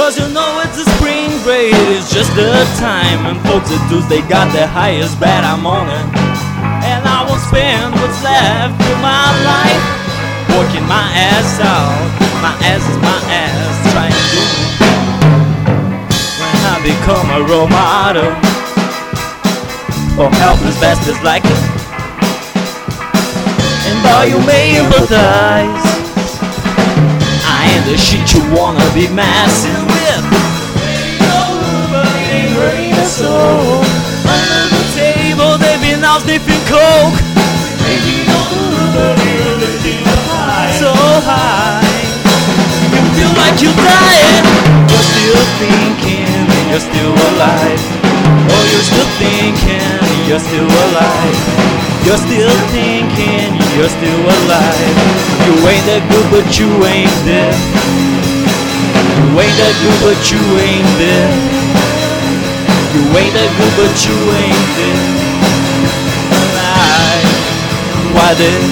'cause you know it's a spring break. It's just the time when folks at Tuesday got their highest bet. I'm on it, and I will spend what's left of my life working my ass out. My ass is my ass, trying to when I become a role model for helpless bastards like me. And though you may empathize, I ain't the shit you wanna be messing with. Nobody ain't hurting a soul. Under the table they've been out sniffing coke, so high you feel like you're dying. You're still thinking you're still alive. Oh, you're still thinking you're still alive. You're still thinking you're still alive. You ain't that good but you ain't dead. You ain't that good but you ain't dead. You ain't that good but you ain't dead. Alive. Why dead?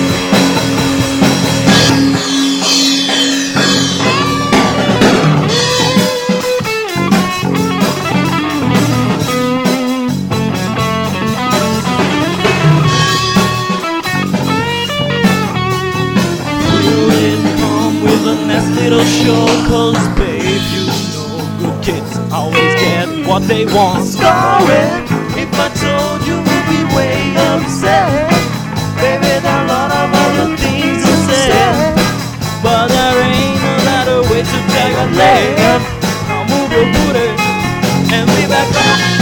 Little show, 'cause babe, you know good kids always get what they want. Sorry if I told you we'd be way upset. Baby, there are a lot of other things to say, but there ain't no better way to take a leg. Now move your booty and be back on.